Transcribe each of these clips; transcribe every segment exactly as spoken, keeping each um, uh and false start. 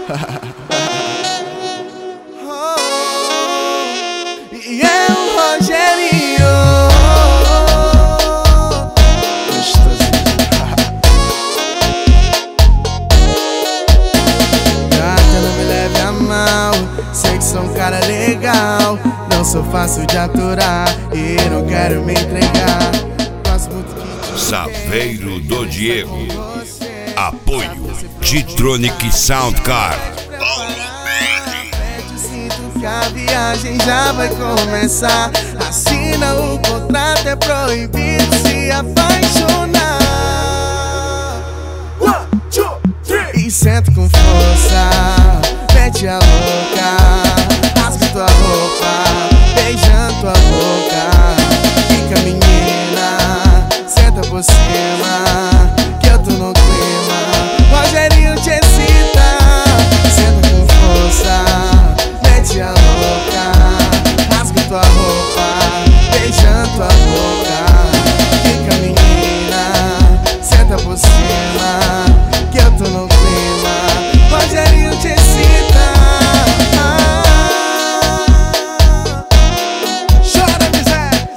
E é o Rogerinho. Gata, não me leve a mal, sei que sou um cara legal. Não sou fácil de aturar e não quero me entregar. Gosto muito de Saveiro do Diego. Apoio G-Tronic Soundcar. Sinto que a viagem já vai começar. Assina o contrato, é proibido se apaixonar. One, two, three. E sento com força, mete a louca, rasga tua roupa, beijando tua boca. Fica menina, senta por cima, que eu tô no clima. Rogerinho te excita, senta com força, mete a louca, rasga tua roupa, beijando tua boca. Fica menina, senta por cima, que eu tô no clima. Rogerinho te excita. Chora, miséria.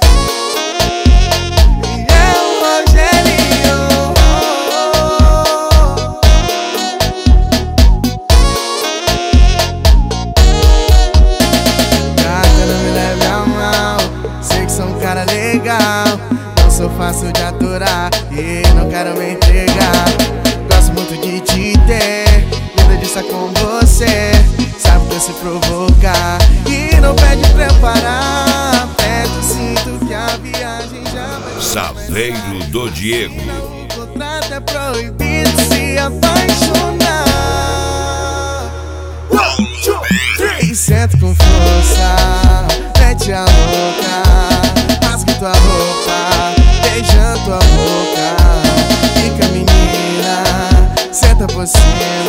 E é o Rogerinho. Gata, não me leve a mal, sei que sou um cara legal. Não sou fácil de aturar e não quero me entregar. Gosto muito de te ter, medo de estar com você. Sabe que eu se provocar e não pede pra eu parar. Perto, sinto que a viagem já vai. Saveiro do Diego. O contrato é proibido se apaixonar. One, two, three. E sento com força, mete a louca, rasga tua roupa, beijando tua boca. Fica menina, senta por cima.